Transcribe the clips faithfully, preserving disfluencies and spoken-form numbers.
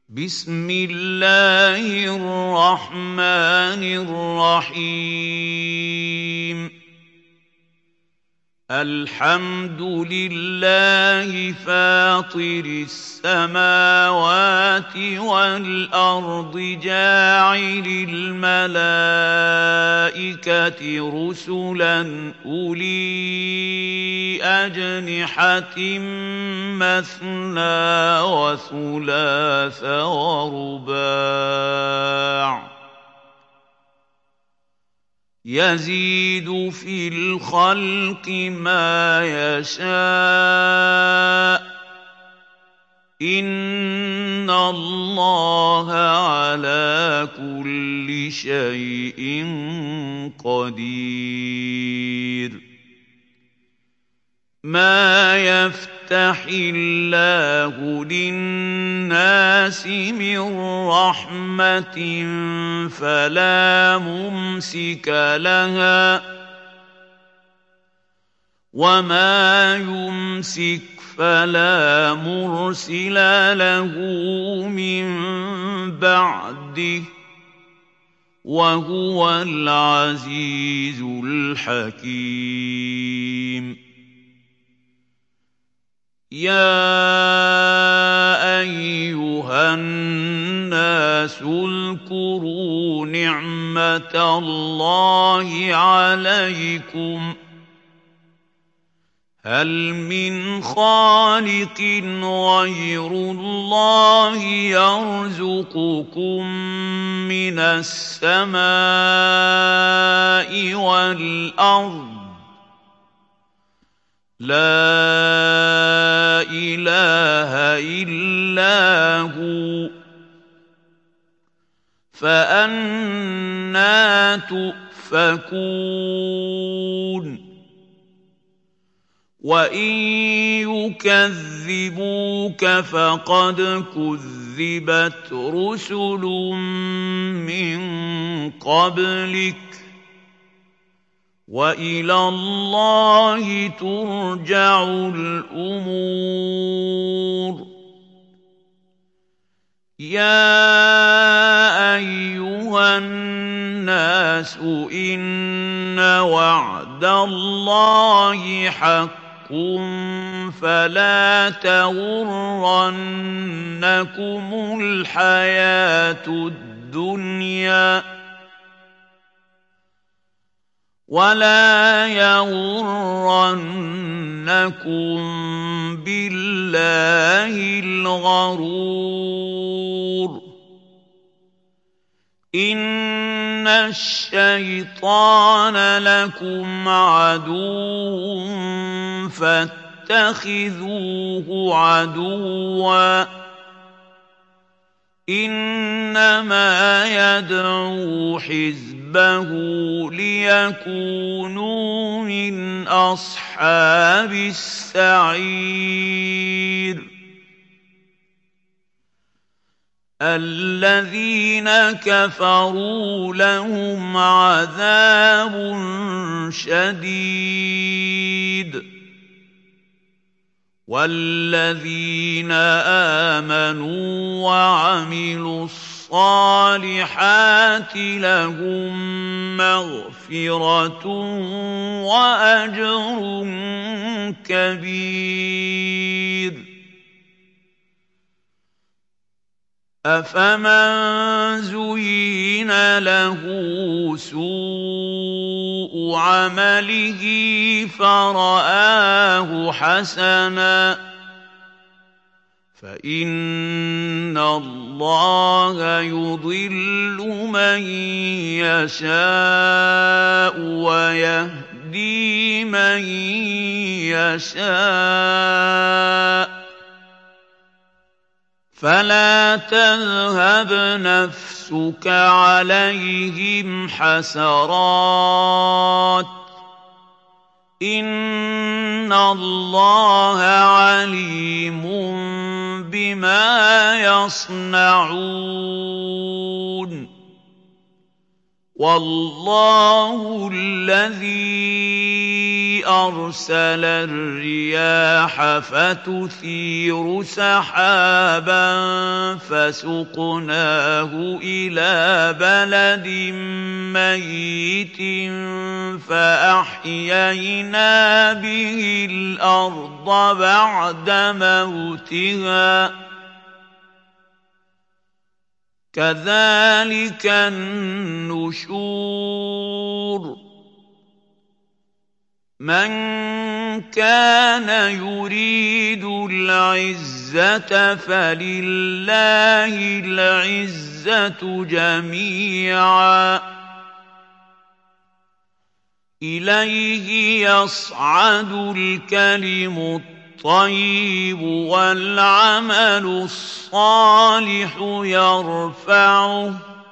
بسم الله الرحمن الرحيم الحمد لله فاطر السماوات والأرض جاعل الملائكة رسلا أولي أجنحة مثنى وثلاث ورباع يزيد في الخلق ما يشاء إن الله على كل شيء قدير ما يفتح الله للناس من رحمة فلا ممسك لها وما يمسك فلا مرسل له من بعده وهو العزيز الحكيم يا أيها الناس اذكروا نعمة الله عليكم هل من خالق غير الله يرزقكم من السماء والأرض لا إله إلا هو فأنى تؤفكون وإن يكذبوك فقد كذبت رسل من قبلك وإلى الله ترجع الأمور يا أيها الناس إن وعد الله حق فلا تغرنكم الحياة الدنيا ولا يغرنكم بالله الغرور إن الشيطان لكم عدو فاتخذوه عدوا إنما يدعو حزبه ليكونوا من أصحاب السعير الذين كفروا لهم عذاب شديد والذين آمنوا وعملوا الصالحات لهم مغفرة وأجر كبير أفمن زين له سوء عمله فرآه حسنا فإن الله يضل من يشاء ويهدي من يشاء فلا تذهب نفسك عليهم حسرات إن الله عليم بما يصنعون والله الذي أرسل الرياح فتثير سحابا فسقناه إلى بلد ميت فأحيينا به الأرض بعد موتها كذلك النشور من كان يريد العزة فلله العزة جميعا إليه يصعد الكلم الطيب والعمل الصالح يرفعه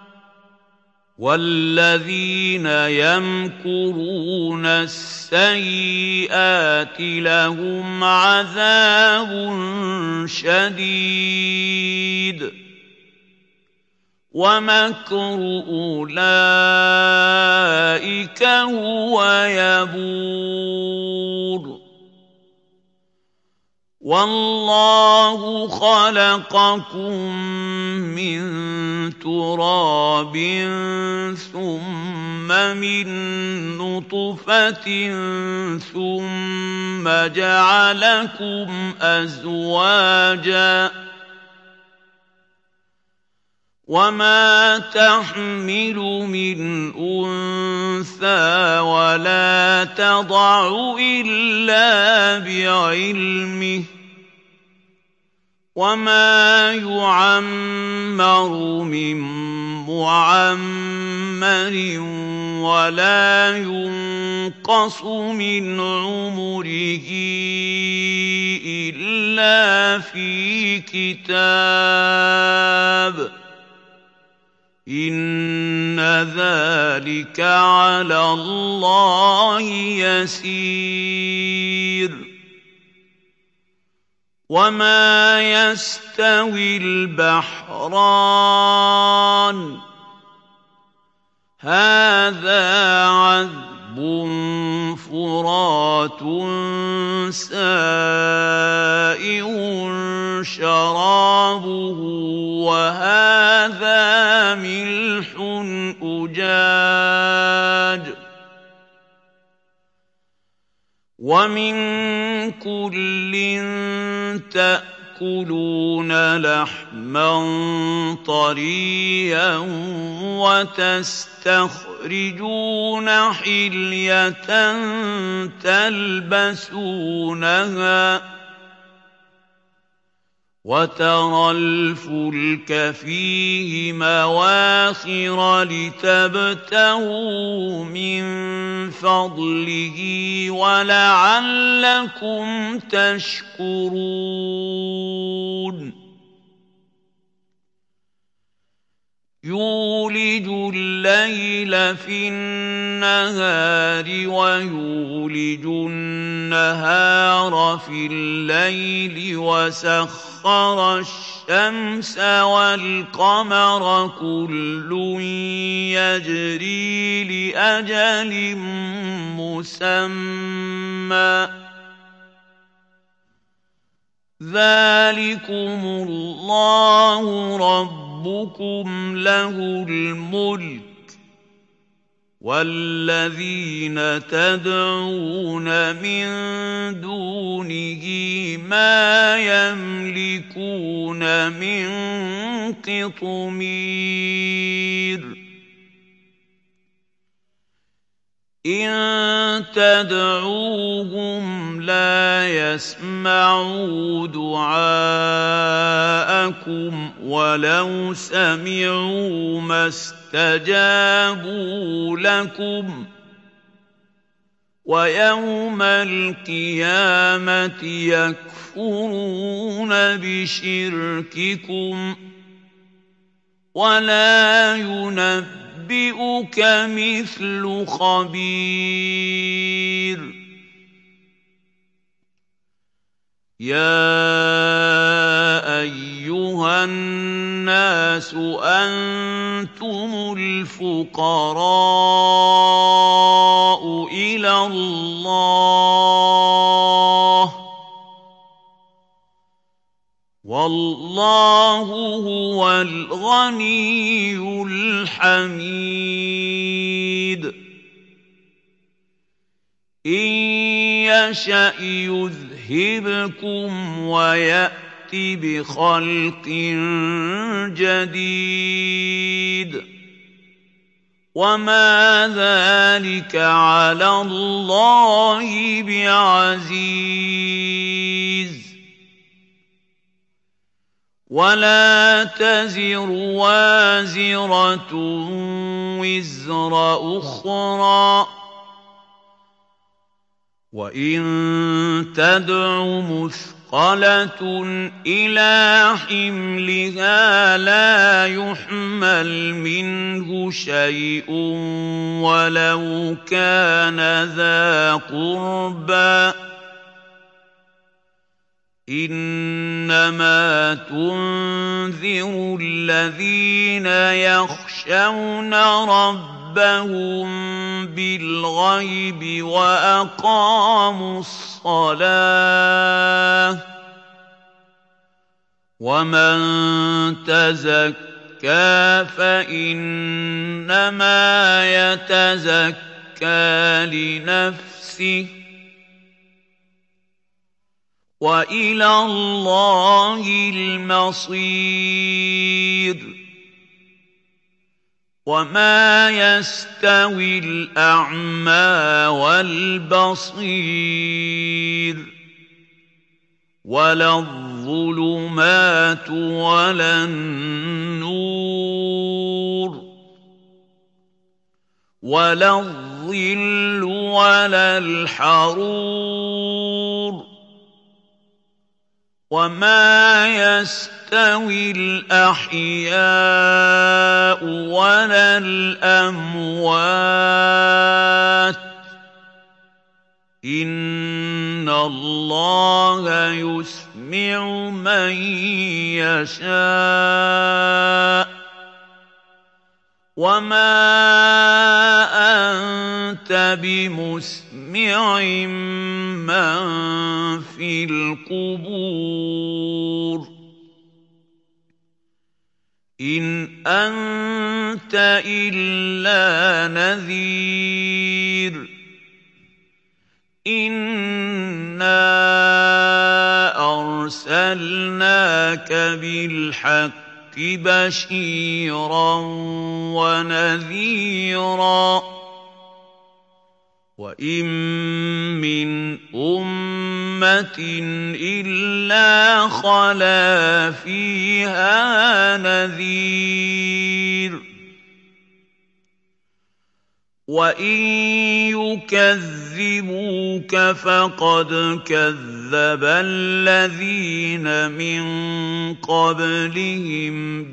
والذين يمكرون السيئات لهم عذاب شديد ومكر أولئك هو يبور والله خلقكم من تراب ثم من نطفة ثم جعلكم أزواجا وما تحمل من أنثى ولا تضع إلا بعلمه وما يعمر من معمر ولا ينقص من عمره إلا في كتاب إن ذلك على الله يسير وما يستوي البحران هذا عذب فرات سائغ شرابه وهذا ملح أجاج ومن كل تأكلون لحما طريا وتستخرجون حلية تلبسونها وترى الفلك فيه مواخر لتبتغوا من فضله ولعلكم تشكرون يولج الليل في النهار ويولج النهار في الليل وسخر الشمس والقمر كل يجري لأجل مسمى ذلكم الله ربكم له الملك والذين تدعون من دونه ما يملكون من قطمير إن تدعوهم لا يسمعوا دعاءكم ولو سمعوا ما استجابوا لكم ويوم القيامة يكفرون بشرككم ولا ينبئون ينبئك مثل خبير يَا أَيُّهَا النَّاسُ أَنتُمُ الْفُقَرَاءُ إِلَى اللَّهِ وَاللَّهُ هُوَ الْغَنِيُّ الْحَمِيدُ إِن يَشَأْ يُذْهِبْكُمْ وَيَأْتِ بِخَلْقٍ جَدِيدٍ وَمَا ذَلِكَ عَلَى اللَّهِ بِعَزِيزٍ وَلَا تَزِرُ وَازِرَةٌ وِزْرَ أُخْرَىٰ وَإِن تَدْعُ مُثْقَلَةٌ إِلَىٰ حِمْلِهَا لَا يُحْمَلْ مِنْهُ شَيْءٌ وَلَوْ كَانَ ذَا قُرْبَىٰ إِنَّمَا تُنذِرُ الَّذِينَ يَخْشَوْنَ رَبَّهُم بِالْغَيْبِ وَأَقَامُوا الصَّلَاةَ وَمَن تَزَكَّىٰ فَإِنَّمَا يَتَزَكَّىٰ لِنَفْسِهِ وَإِلَى اللَّهِ الْمَصِيرُ وَمَا يَسْتَوِي الْأَعْمَىٰ وَالْبَصِيرُ وَلَا الظُّلُمَاتُ وَلَا النُّورُ وَلَا الظِّلُّ وَلَا الْحَرُورُ وَمَا يَسْتَوِي الْأَحْيَاءُ وَلَا الْأَمْوَاتُ ۚ إِنَّ اللَّهَ يُسْمِعُ مَن يَشَاءُ ۖ وَمَا أَنتَ بِمُسْمِعٍ مَّن فِي الْقُبُورِ إِنْ أَنتَ إِلَّا نَذِيرٌ إِنَّا أَرْسَلْنَاكَ بِالْحَقِّ بَشِيرًا وَنَذِيرًا وَإِن مِّنْ أُمَّةٍ إِلَّا خَلَا فِيهَا نَذِيرٌ وَإِن يُكَذِّبُوكَ فَقَدْ كَذَّبَ الَّذِينَ مِن قَبْلِهِمْ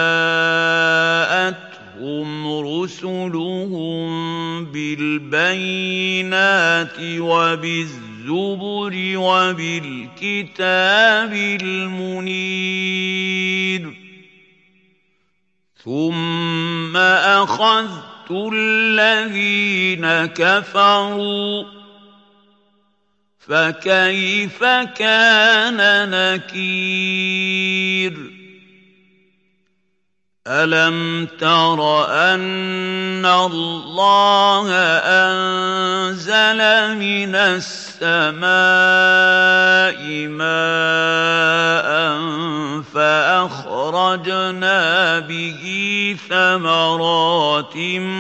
جَاءَتْهُمْ رُسُلُهُم بِالْبَيِّنَاتِ وَبِالزُّبُرِ وَبِالْكِتَابِ الْمُنِيرِ ثُمَّ أَخَذْتُ الَّذِينَ كَفَرُوا فَكَيْفَ كَانَ نَكِيرِ أَلَمْ تَرَ أَنَّ اللَّهَ أَنزَلَ مِنَ السَّمَاءِ مَاءً فَأَخْرَجْنَا بِهِ ثَمَرَاتٍ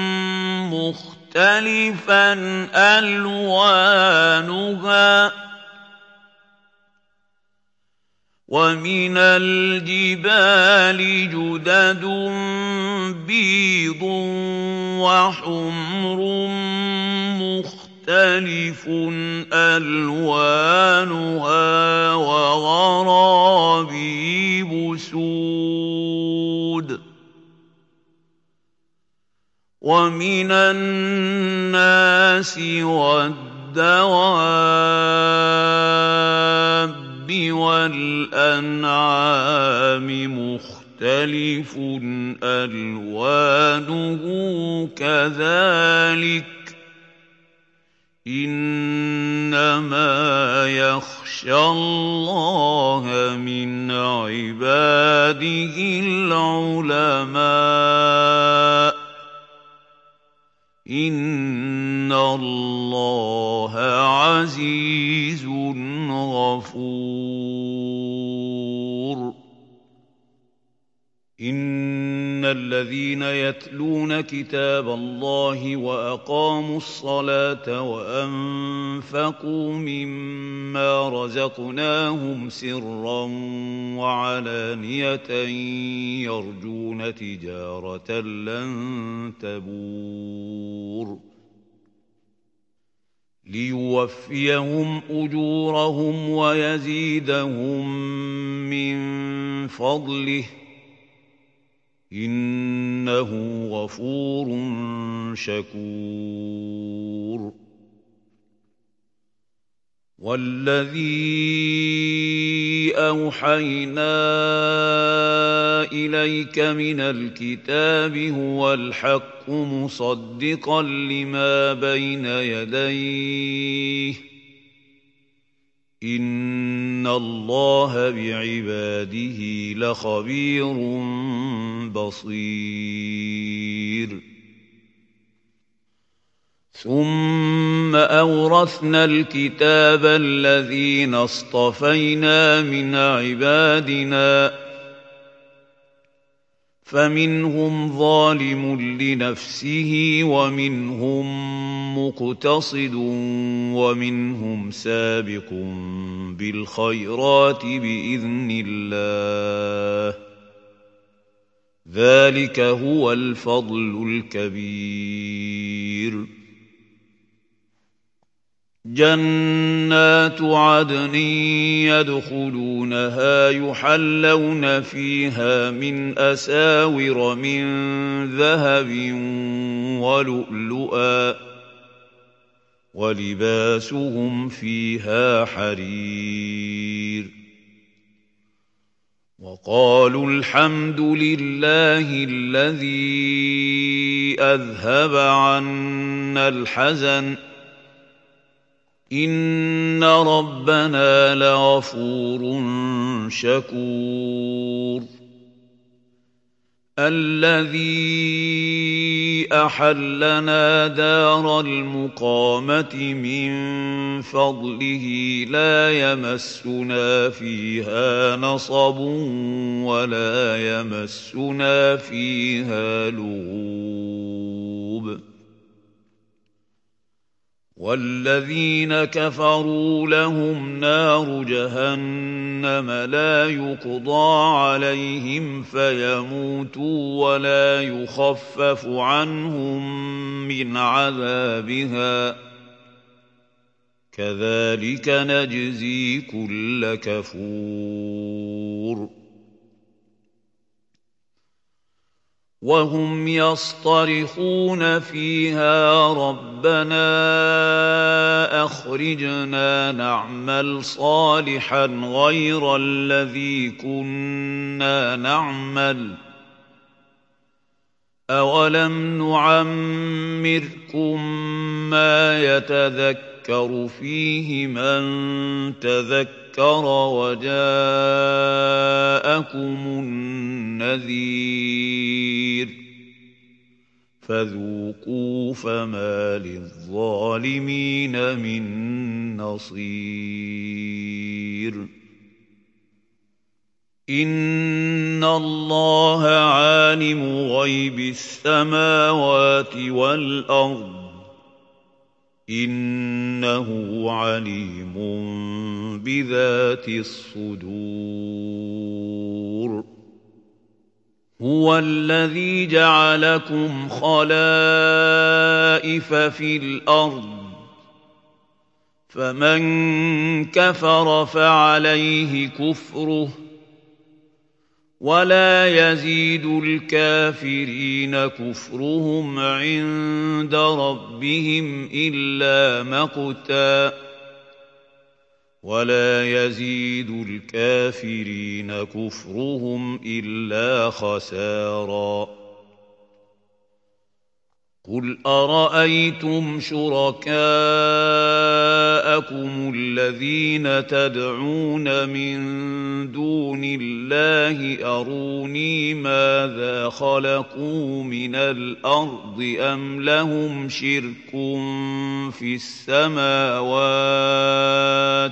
مُخْتَلِفًا أَلْوَانُهَا وَمِنَ الْجِبَالِ جُدَدٌ بِيضٌ وَحُمْرٌ مُخْتَلِفٌ أَلْوَانُهَا وَغَرَابِيبُ سُودٌ وَمِنَ النَّاسِ وَالدَّوَابِّ وَالْأَنْعَامِ مُخْتَلِفٌ أَلْوَانُهُ كَذَٰلِكَ ۗ إِنَّمَا يَخْشَى اللَّهَ مِنْ عِبَادِهِ الْعُلَمَاءُ ۗ إِنَّ اللَّهَ عَزِيزٌ غَفُورٌ. إِنَّ الَّذِينَ يَتْلُونَ كِتَابَ اللَّهِ وَأَقَامُوا الصَّلَاةَ وَأَنفَقُوا مِمَّا رَزَقْنَاهُمْ سِرًّا وَعَلَانِيَةً يَرْجُونَ تِجَارَةً لَّن تَبُورَ لِيُوَفِّيَهُمْ أُجُورَهُمْ وَيَزِيدَهُم مِّن فَضْلِهِ ۚ إِنَّهُ غَفُورٌ شَكُورٌ. وَالَّذِي أَوْحَيْنَا إِلَيْكَ مِنَ الْكِتَابِ هُوَ الْحَقُّ مُصَدِّقًا لِّمَا بَيْنَ يَدَيْهِ ۗ إِنَّ اللَّهَ بِعِبَادِهِ لَخَبِيرٌ بَصِيرٌ. ثُمَّ أَوْرَثْنَا الْكِتَابَ الَّذِينَ اصْطَفَيْنَا مِنْ عِبَادِنَا ۖ فَمِنْهُمْ ظَالِمٌ لِّنَفْسِهِ وَمِنْهُم مُّقْتَصِدٌ وَمِنْهُمْ سَابِقٌ بِالْخَيْرَاتِ بِإِذْنِ اللَّهِ ۚ ذَلِكَ هُوَ الْفَضْلُ الْكَبِيرُ. جَنَّاتُ عَدْنٍ يَدْخُلُونَهَا يُحَلَّوْنَ فِيهَا مِنْ أَسَاوِرَ مِنْ ذَهَبٍ وَلُؤْلُؤًا ۖ وَلِبَاسُهُمْ فِيهَا حَرِيرٌ. وَقَالُوا الْحَمْدُ لِلَّهِ الَّذِي أَذْهَبَ عَنَّا الْحَزَنَ ۖ إِنَّ رَبَّنَا لَغَفُورٌ شَكُورٌ. الَّذِي أَحَلَّنَا دَارَ الْمُقَامَةِ مِن فَضْلِهِ لَا يَمَسُّنَا فِيهَا نَصَبٌ وَلَا يَمَسُّنَا فِيهَا لُغُوبٌ. وَالَّذِينَ كَفَرُوا لَهُمْ نَارُ جَهَنَّمَ لَا يُقْضَىٰ عَلَيْهِمْ فَيَمُوتُوا وَلَا يُخَفَّفُ عَنْهُم مِّنْ عَذَابِهَا ۚ كَذَٰلِكَ نَجْزِي كُلَّ كَفُورٍ. وَهُمْ يَصْطَرِخُونَ فِيهَا رَبَّنَا أَخْرِجْنَا نَعْمَلْ صَالِحًا غَيْرَ الَّذِي كُنَّا نَعْمَلُ ۚ أَوَلَمْ نُعَمِّرْكُم مَّا يَتَذَكَّرُ فِيهِ مَن تَذَكَّرَ وَجَاءَكُمُ النَّذِيرُ ۖ فَذُوقُوا فَمَا لِلظَّالِمِينَ مِن نَّصِيرٍ. إِنَّ اللَّهَ عَالِمُ غَيْبِ السَّمَاوَاتِ وَالْأَرْضِ ۚ إِنَّهُ عَلِيمٌ بِذَاتِ الصُّدُورِ. هُوَ الَّذِي جَعَلَكُمْ خَلَائِفَ فِي الْأَرْضِ ۚ فَمَن كَفَرَ فَعَلَيْهِ كُفْرُهُ ۖ وَلَا يَزِيدُ الْكَافِرِينَ كُفْرُهُمْ عِندَ رَبِّهِمْ إِلَّا مَقْتًا ۖ ولا يزيد الكافرين كفرهم إلا خسارا قل أرأيتم شركاءكم الذين تدعون من دون الله أروني ماذا خلقوا من الأرض أم لهم شرك في السماوات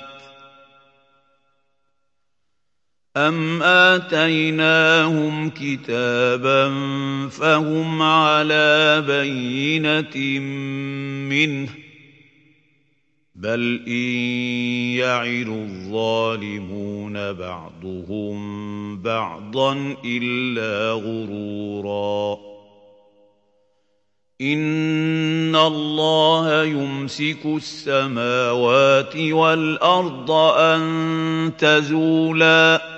أم آتيناهم كتابا فهم على بينة منه بل إن يعد الظالمون بعضهم بعضا إلا غرورا إن الله يمسك السماوات والأرض أن تزولا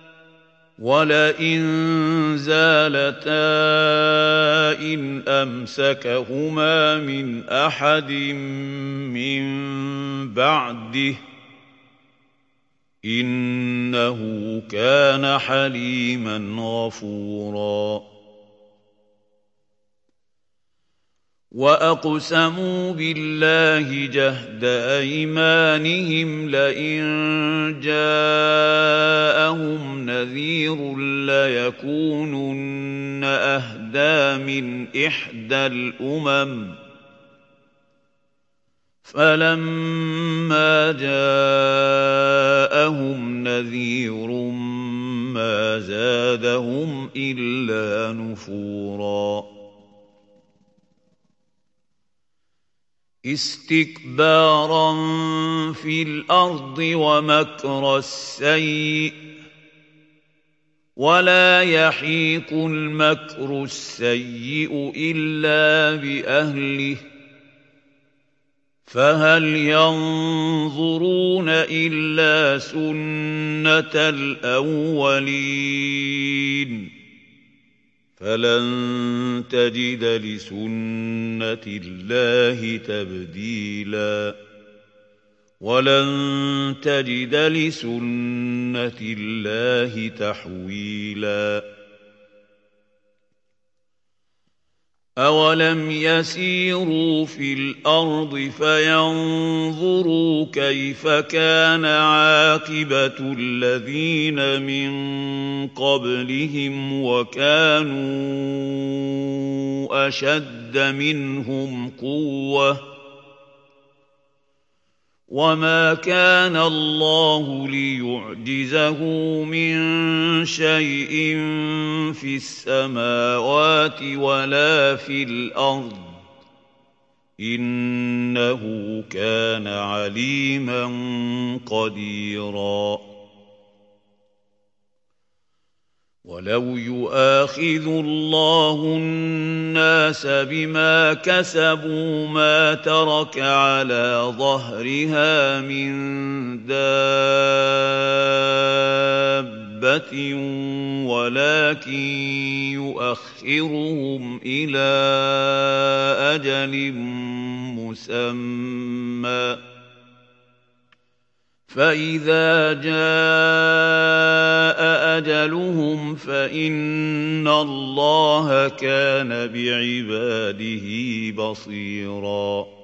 ولئن زالتا إن أمسكهما من أحد من بعده إنه كان حليما غفورا وأقسموا بالله جهد أيمانهم لئن جاءهم نذير ليكونن أهدى من إحدى الأمم فلما جاءهم نذير ما زادهم إلا نفورا استكبارا في الأرض ومكر السيء ولا يحيق المكر السيء إلا بأهله فهل ينظرون إلا سنة الأولين فلن تجد لسنة الله تبديلا ولن تجد لسنة الله تحويلا أولم يسيروا في الأرض فينظروا كيف كان عاقبة الذين من قبلهم وكانوا أشد منهم قوة وما كان الله ليعجزه من شيء في السماوات ولا في الأرض إنه كان عليما قديرا ولو يؤاخذ الله الناس بما كسبوا ما ترك على ظهرها من دابة ولكن يؤخرهم إلى أجل مسمى فإذا جاء أجلهم فإن الله كان بعباده بصيراً